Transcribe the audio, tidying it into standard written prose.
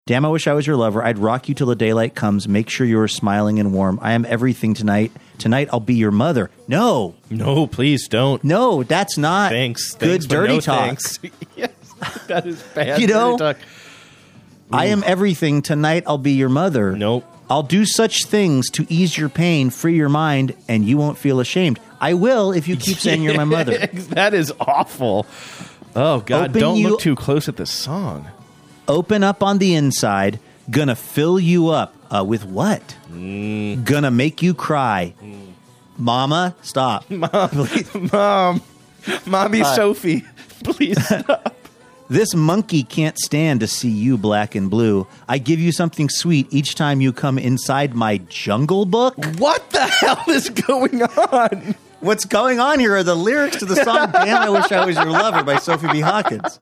Damn, I wish I was your lover. I'd rock you till the daylight comes. Make sure you are smiling and warm. I am everything tonight. Tonight I'll be your mother. No. No, please don't. No, that's not Thanks. good but dirty no talk. thanks. Yes, that is bad You know? dirty talk. I am everything. Tonight I'll be your mother. Nope. I'll do such things to ease your pain, free your mind, and you won't feel ashamed. I will if you keep saying you're my mother. That is awful. Oh, God, Open don't you- look too close at the song. Open up on the inside. Gonna fill you up. With what? Gonna make you cry. Mama, stop. Mommy Sophie, please stop. This monkey can't stand to see you black and blue. I give you something sweet each time you come inside my Jungle Book. What the hell is going on? What's going on here are the lyrics to the song Damn, I Wish I Was Your Lover by Sophie B. Hawkins.